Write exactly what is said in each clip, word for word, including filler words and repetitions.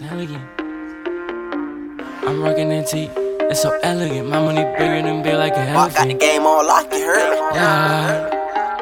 elegant. I'm rockin' N T, it's so elegant. My money bigger than big like an elephant. Got the game on lock, you heard me? Yeah.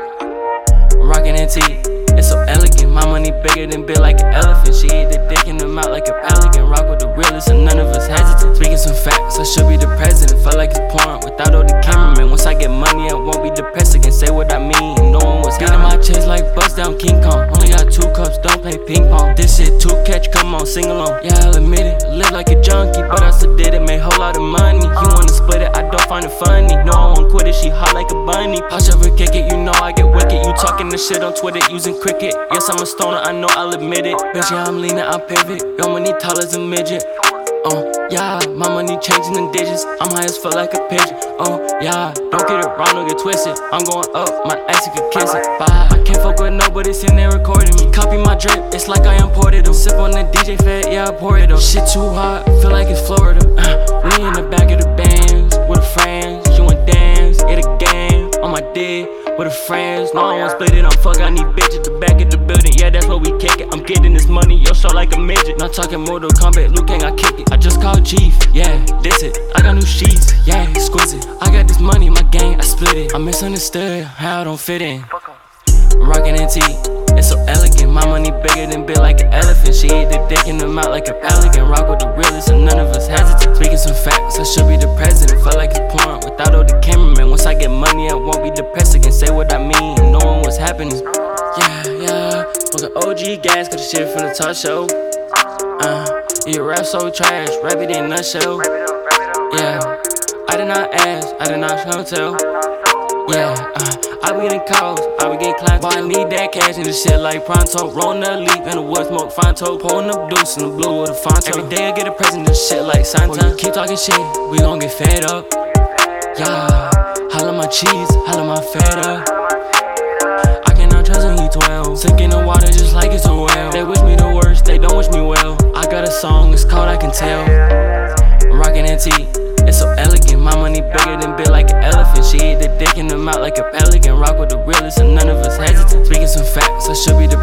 Rockin' N T, it's so elegant. My money bigger than big like an elephant. She eat the dick in the mouth like a pelican. Rock with the realest and none of us hesitant. Speaking some facts, I should be the president. Felt like it's porn without all the cameramen. Once I get money, I won't be depressed again. Say what I mean, and no one was beating my chest like bust down King Kong. Only got two cups, don't play ping pong. This shit too catch, come on, sing along. Yeah, I'll admit it, I live like a junkie, but I still did it, made a whole lot of money. You wanna split it, I don't find it funny. No, I won't quit it, she hot like a bunny. Hush over, kick it, you know I get wicked. You talking this shit on Twitter using cricket. Yes, I'm a stoner, I know I'll admit it. Bitch, yeah, I'm leaning, I pivot. Your money tall as a midget. Oh, yeah, my money changing in digits. I'm high as fuck like a pigeon. Oh, yeah, don't get it wrong, don't get twisted. I'm going up, my ass you could kiss it. Bye. I can't fuck with nobody sitting there recording me. Copy my drip, it's like I imported them. Sip on the D J fed, yeah, I pour it up. Shit too hot, feel like it's Florida. Uh, we in the back of the bands with the friends. You want dance, get a game on my dick with the friends. No, I won't split it, I'm fuck, I need bitch at the back of the building. Yeah, that's where we kick it. I'm getting this money, yo, show like a midget. Not talking Mortal Kombat, Liu Kang, I kick it. I just called Chief, yeah, this it. I got new sheets, yeah, exquisite. I got this money, my gang, I split it. I'm misunderstood, how I don't fit in. Rockin' N T, it's so elegant. My money bigger than big like an elephant. She eat the dick in the mouth like a pelican. Rock with the realest and none of us hesitant. Speaking some facts, I should be the president. Felt like it's porn without all the cameramen. Once I get money, I won't be depressed again. Say what I mean, and knowing what's happening. Yeah, yeah, fucking O G gas, got the shit from the talk show. Uh, your rap so trash, rap it in a nutshell. Yeah, I did not ask, I did not show tell. Yeah, uh, I be getting calls, I be getting clients, but I need that cash and this shit like pronto. Rolling a leaf in the wood, smoke Fonto. Pulling up deuce in the blue with a Fonto. Every day I get a present, this shit like Santa. Keep talking shit, we gon' get fed up. Yeah, holla my cheese, holla my feta. I cannot trust when he twelve. Sink in the water just like it's a well. They wish me the worst, they don't wish me well. I got a song, it's called I Can Tell. Rockin' N T, it's so elegant. My money bigger than big like an elephant. She eat the dick in the mouth like a pelican. Rock with the realest and none of us hesitant. Speaking some facts, I should be the